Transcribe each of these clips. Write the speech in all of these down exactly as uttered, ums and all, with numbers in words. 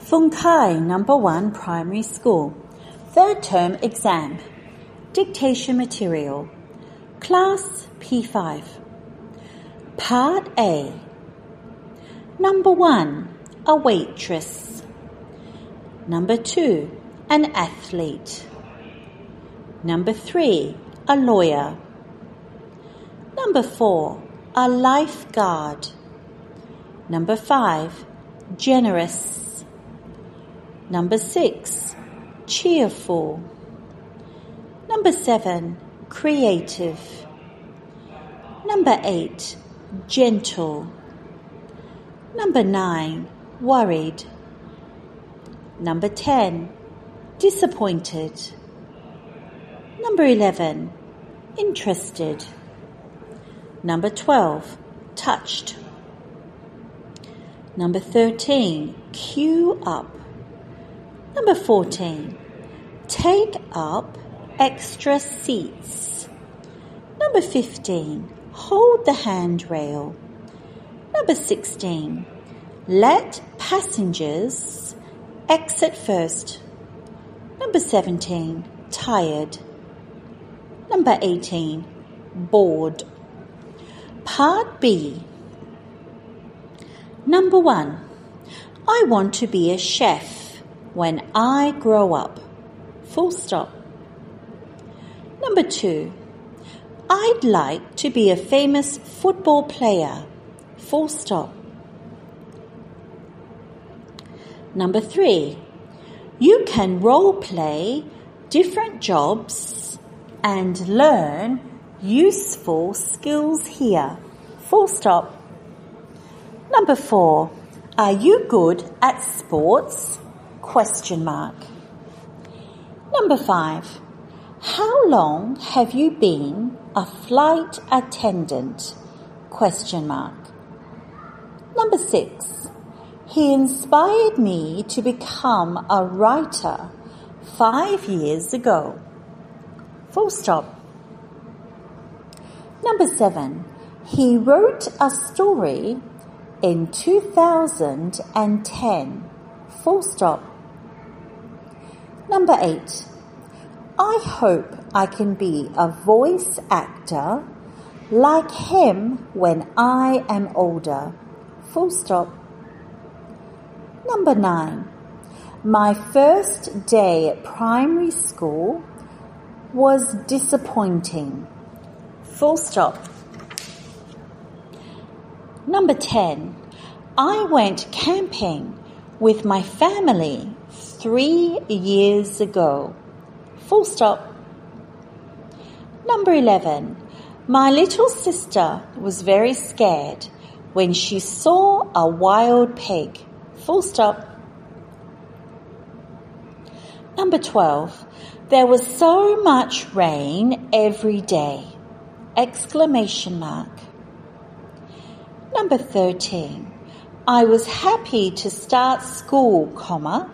Phung Khai, Number one Primary School. Third Term Exam. Dictation Material. Class P five. Part A. Number one, a waitress. Number two, an athlete. Number three, a lawyer. Number four, a lifeguard. Number five, generous. Number six, cheerful. Number seven, creative. Number eight, gentle. Number nine, worried. Number ten, disappointed. Number eleven, interested. Number twelve, touched. Number thirteen, queue up. Number fourteen, take up extra seats. Number fifteen, hold the handrail. Number sixteen, let passengers exit first. Number seventeen, tired. Number eighteen, bored. Part B. Number one, I want to be a chef when I grow up. Full stop. Number two, I'd like to be a famous football player. Full stop. Number three, you can role play different jobs and learn useful skills here. Full stop. Number four, are you good at sports? Question mark. Number five, how long have you been a flight attendant? Question mark. Number six, he inspired me to become a writer five years ago. Full stop. Number seven, he wrote a story in two thousand ten. Full stop. Number eight, I hope I can be a voice actor like him when I am older. Full stop. Number nine, my first day at primary school was disappointing. Full stop. Number ten, I went camping with my family three years ago. Full stop. Number eleven, my little sister was very scared when she saw a wild pig. Full stop. Number twelve, there was so much rain every day. Exclamation mark. Number thirteen, I was happy to start school, comma,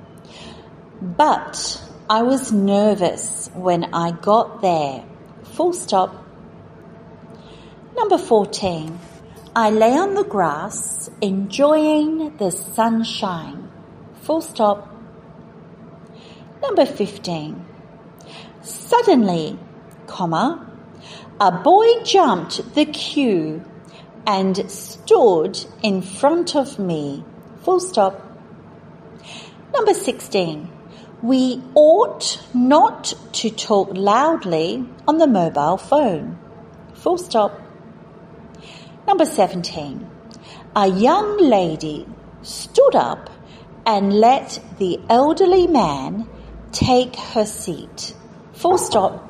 but I was nervous when I got there. Full stop. Number fourteen, I lay on the grass enjoying the sunshine. Full stop. Number fifteen, suddenly, comma, a boy jumped the queue and stood in front of me. Full stop. Number sixteen, we ought not to talk loudly on the mobile phone. Full stop. Number seventeen, a young lady stood up and let the elderly man take her seat. Full stop.